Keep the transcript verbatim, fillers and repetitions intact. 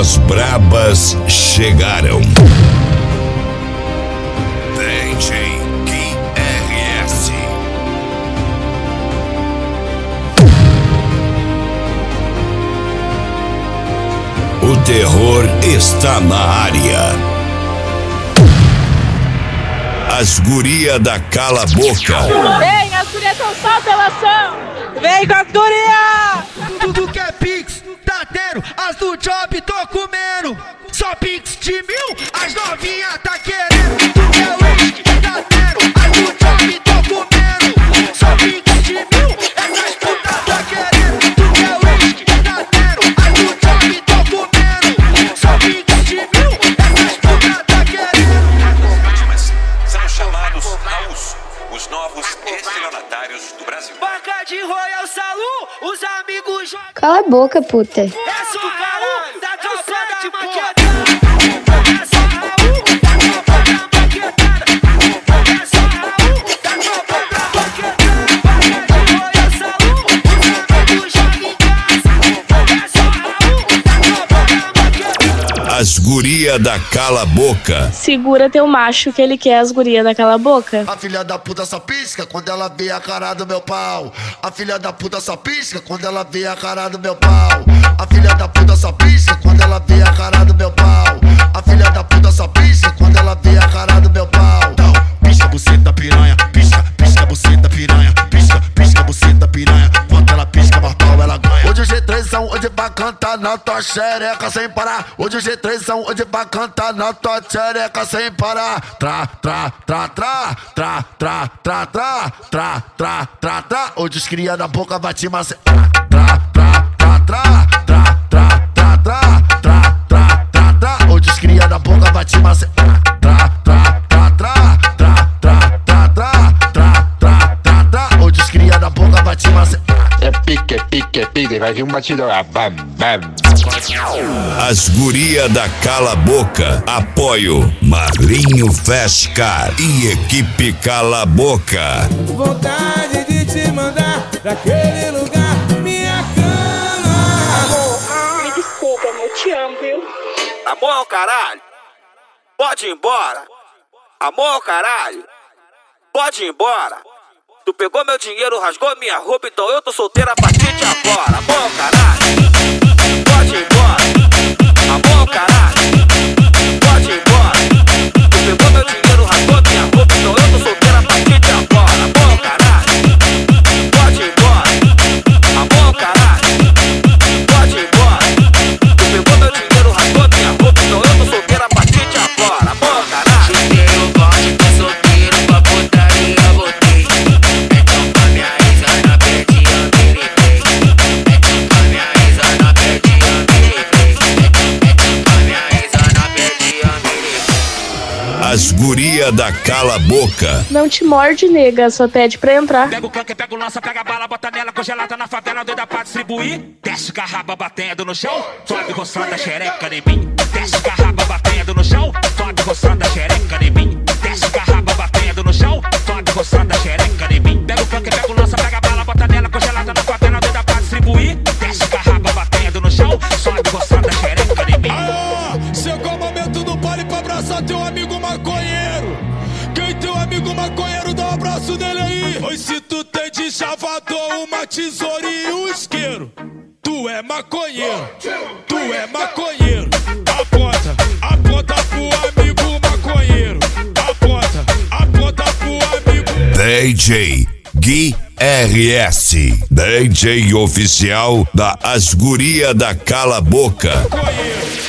As brabas chegaram. D J Gui R S. O terror está na área. As guria da Cala Boca. Vem, as gurias são só apelação. Vem com as gurias. Tudo que é pix, tá tendo. As do job tô comendo. Só pix de mil, as novinha tá querendo. Tudo que é whisky, tá tendo. As do job tô comendo. Só pix de mil, essas putas tá querendo. Tudo que é whisky, tá tendo. As do job tô comendo. Só pix de mil, essas putas tá querendo. São chamados aos os novos estelionatários do Brasil. Banca de Royal Salu, os amigos jogam. Cala a boca, puta. É só Raul, da tropa da maquetada. É só Raul, da tropa da maquetada. É só Raul, da tropa da maquetada. Banca de Royal Salu, os amigos jogam em casa. É só Raul, da tropa da maquetada. As guria da Cala Boca. Segura teu macho que ele quer as gurias daquela boca. A filha da puta só pisca quando ela vê a cara do meu pau. A filha da puta só pisca quando ela vê a cara do meu pau. A filha da puta só pisca quando ela vê a cara do meu pau. A filha da puta só pisca quando ela vê a cara do meu pau. Então, pisca buceta piranha, pisca, pisca buceta piranha, pisca, pisca buceta piranha. Quando ela pisca, mais pau ela ganha. Hoje o G três são hoje vai cantar na tua xereca sem parar. Hoje o G três são hoje vai cantar na tua xereca sem parar. Tra, tra, tra, tra, tra, tra, tra, tra, tra, tra, tra, tra. Hoje os cria da boca vai te macer. Tra, tra, tra, tra, tra, tra, tra, tra, tra, tra, tra, tra. Hoje os cria da boca vai te macer. Tra, tra, tra, tra, tra, tra, tra, tra, tra, tra, tra, tra. Hoje os cria da boca vai te macer. É pique, é pique, é pique, vai vir um batidão, ah, bam, bam. As guria da Cala Boca. Apoio Marlinho Fescar e equipe Cala Boca. Vontade de te mandar daquele lugar, minha cama. Amor, me desculpa, amor, te amo, viu? Amor ao caralho. Pode ir embora. Amor ao caralho. Pode ir embora. Tu pegou meu dinheiro, rasgou minha roupa, então eu tô solteira a partir de agora. Amor ao caralho. Pode ir embora. Amor ao caralho. Pode ir embora. Tu pegou meu dinheiro, rasgou minha roupa, então eu tô solteira a partir de agora. Amor ao caralho. Pode ir embora. Amor ao caralho. Pode ir embora. Tu pegou meu dinheiro, rasgou minha roupa, então eu tô solteira a partir de agora. Amor ao caralho. Chutei o bonde, tô solteiro, pra putaria botei. Então pra minha ex, na perde eu me livrei. Então pra minha ex, na perde eu me livrei. Então pra minha ex, na perde eu me livrei. As guria da Cala Boca. Não te morde, nega, só pede pra entrar. Pega o canque, pega o lança, pega a bala, bota nela, congelada na favela, doida pra distribuir. Desce garraba batendo no chão, sobe roçando a xereca em mim. Desce garraba batendo no chão, sobe roçando a xereca em mim. Desce garraba batendo no chão, sobe roçando a xereca em mim. Pega o canque, pega o lança, pega a bala, bota nela, congelada na favela, doida pra distribuir. Desce garraba batendo no chão, sobe roçando a xereca em mim. Ah, chegou o momento do pole pra abraçar teu amigo maconheiro. Quem teu amigo maconheiro, dá um abraço nele aí. Pois se tu tem de chavador uma tesoura e um isqueiro, tu é maconheiro, tu é maconheiro. Aponta, aponta pro amigo maconheiro. Aponta, aponta pro amigo. D J Gui R S. D J oficial da As Guria da Cala Boca. Maconheiro.